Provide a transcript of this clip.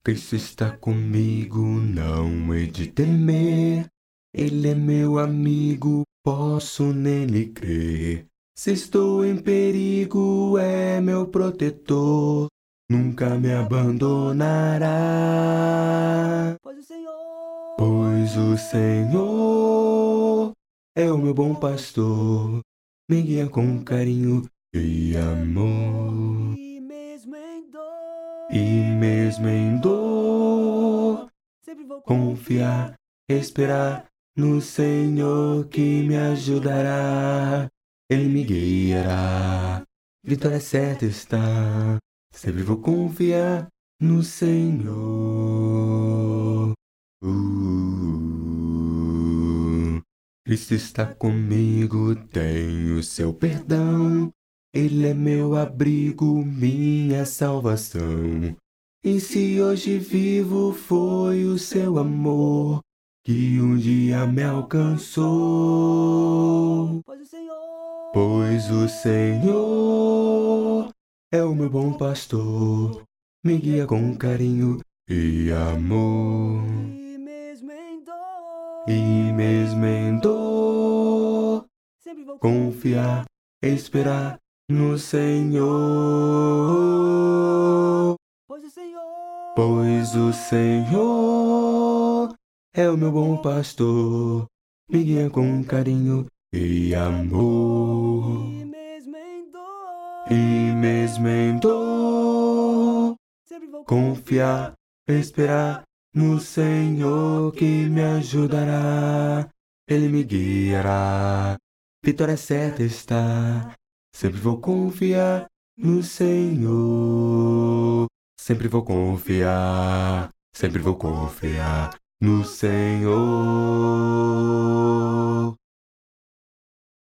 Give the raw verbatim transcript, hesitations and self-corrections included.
Cristo está comigo, não hei de temer. Ele é meu amigo, posso nele crer. Se estou em perigo, é meu protetor, nunca me abandonará. Pois o Senhor, Pois o Senhor é o meu bom pastor, me guia com carinho e amor. e mesmo em dor, E mesmo em dor, sempre vou confiar, esperar no Senhor que me ajudará. Ele me guiará, vitória certa está. Sempre vou confiar no Senhor. Uh, Cristo está comigo, tenho seu perdão. Ele é meu abrigo, minha salvação. E se hoje vivo foi o seu amor que um dia me alcançou. Pois o Senhor, Pois o Senhor é o meu bom pastor, me guia com carinho e amor. e mesmo em dor, E mesmo em dor, sempre vou confiar, esperar no Senhor. Pois o Senhor, Pois o Senhor é o meu bom pastor, me guia com carinho e amor. e mesmo em dor, E mesmo em dor, sempre vou confiar, esperar no Senhor que me ajudará. Ele me guiará, vitória certa está. Sempre vou confiar no Senhor. Sempre vou confiar, sempre vou confiar no Senhor.